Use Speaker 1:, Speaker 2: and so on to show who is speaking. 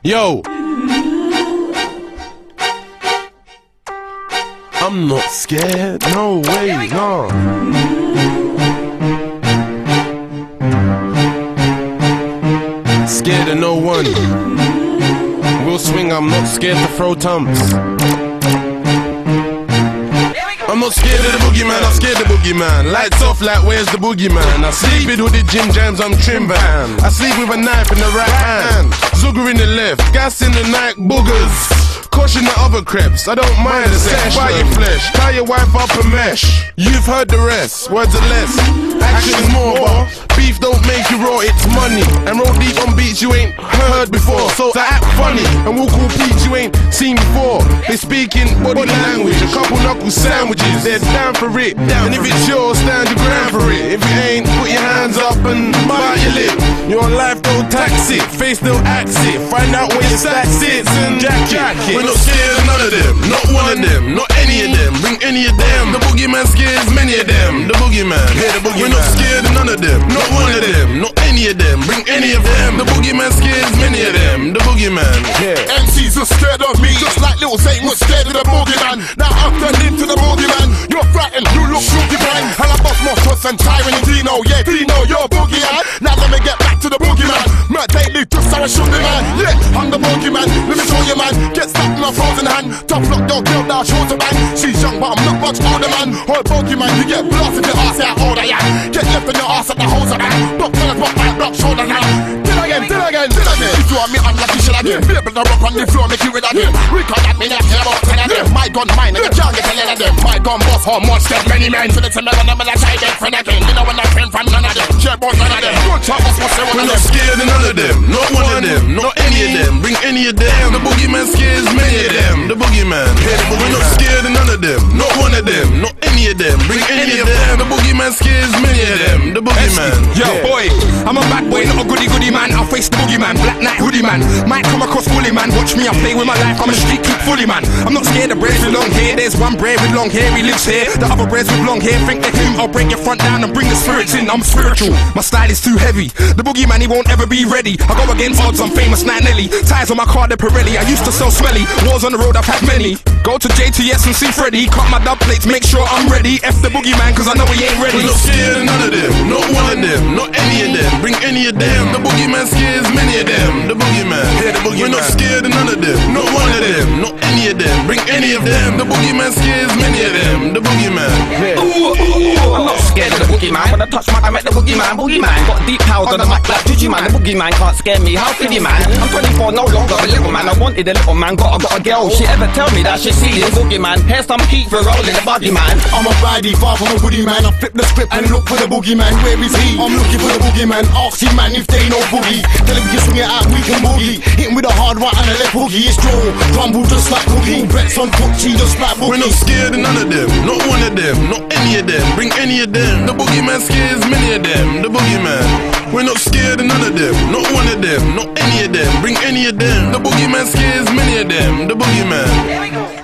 Speaker 1: Yo, I'm not scared, no way, no. Scared of no one. We'll swing, I'm not scared to throw tumps. I'm not scared of the boogeyman, I'm scared of the boogeyman. Lights off like where's the boogeyman? I sleep with the gym jams, I'm trim van. I sleep with a knife in the right hand, Zugger in the left, gas in the night, boogers. Caution the other creps, I don't mind the sex. Buy your flesh, tie your wife up a mesh. You've heard the rest, words are less, action's more. But beef don't make you raw, it's money. And roll deep on beats you ain't heard before. So act funny, and we'll call beats you ain't seen before. They speak in body language, a couple knuckle sandwiches. They're down for it, and if it's yours, stand your ground for it. If it ain't, put your hands up and bite your lip. Your life don't tax it, face don't axe it. Find out where your stack sits and jack it. We're not scared of none of them, not one of them, not any of them. Bring any of them. The boogeyman scares many of them. The boogeyman, yeah, the boogeyman. We're not scared of none of them, not one of them, not any of them. Bring any of them. The boogeyman scares many of them. The boogeyman, yeah.
Speaker 2: MCs are scared of me, just like Lil Zane was scared of the boogeyman. Now I've turned into the boogeyman. You're frightened, you look guilty blind. And I bust more shots than Tyron and Dino. Yeah, Dino, you're a boogeyman. Now let me get back to the boogeyman. Mert Daily, just how I shoot the man. Yeah, I'm the boogeyman. Let me show you, man. Get stuck in my frozen hand. Top lock your girl, now shows a bang. She's young, but I'm not much older, man. Or a boogeyman, you get blasted your ass out older, yeah. Get left on your ass at the hose of man. Block fellas, block back, block shoulder now. Did again. If you want me, I'm lucky shit again. Be able to rock on the floor, make you rid of them. Record that me, not care about 10 of them. My gun mine, and you can't get a lot of them. My gun boss, how much dead many men. So it's a man, I'm gonna try that friend again. You know when I came from none of them. Share about none of them. Good talk, what's one of them.
Speaker 1: We're not scared of none of them, not one of them, not any of them. Bring any of them. The boogeyman scares many of them. The boogeyman, yeah, the boogeyman. We're not scared of none of them, not one of them, not any of them. Bring any of them. The boogeyman scares many of them. The boogeyman.
Speaker 3: Yo, boy, I'm a bad boy, not a goody man. I face the boogeyman, Black Knight hoodie man. Might come across fully man. Watch me, I play with my life. I'm a street kid fully man. I'm not scared of braids with long hair. There's one braid with long hair, he lives here. The other braids with long hair, think they're him. I'll break your front down and bring the spirits in. I'm spiritual, my style is too heavy. The boogeyman, he won't ever be ready. I go against odds, I'm famous, Nat Nelly. Ties on my car, they're Pirelli. I used to sell smelly. Wars on the road, I've had many. Go to JTS and see Freddy. Cut my dub plates, make sure I'm ready. F the boogeyman, cause I know he ain't ready.
Speaker 1: We're not scared of none of them, not one of them, not any of them. Bring any of them. The boogeyman scares many of them. The boogeyman, yeah, the boogeyman. We're not scared of none of them, not one of them, not any of them. Bring any of them. The boogeyman scares many of them. The boogeyman, yeah.
Speaker 4: I'm not scared of the boogeyman. When I touch mic, I met the boogeyman. Boogeyman got deep powers on the mic like Digimon. The boogeyman can't scare me. How could he, man? I'm 24, no longer a little man. I wanted a little man, got a girl. She ever tell me that she see this boogeyman? Here's some heat for rolling the buggy man.
Speaker 2: I'm a baddie, far from a woody man. I flip the script and look for the boogeyman. Where is he? I'm looking for the boogeyman. Ask him, man, if they know boogie. Tell him we can swing it out, we can boogie. Hit him with a hard right and a left boogie. It's draw, rumble just like cookie. Bets on coaching just like boogie.
Speaker 1: We're not scared of none of them, not one of them, not any of them. Bring any of them. The boogeyman scares many of them. The boogeyman. We're not scared of none of them, not one of them, not any of them. Bring any of them. The boogeyman scares many of them. The boogeyman.
Speaker 4: Here we go.